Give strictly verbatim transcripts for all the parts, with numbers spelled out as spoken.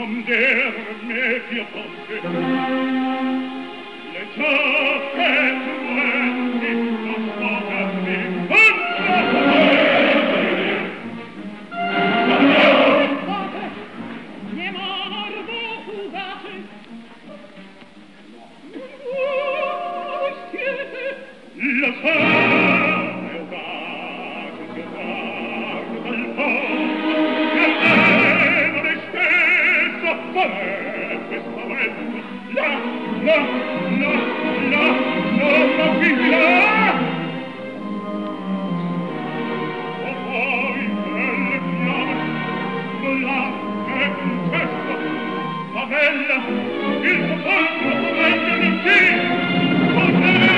sonder me più forte le ciocche truenti non so per me lo so è udace che guarda il po' che almeno me stesso farebbe spavento la, la, la, la, la, la figlia o poi belle fiamme là è un gesto ma bella il suo volto meglio di te potere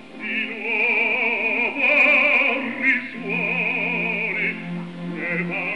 Never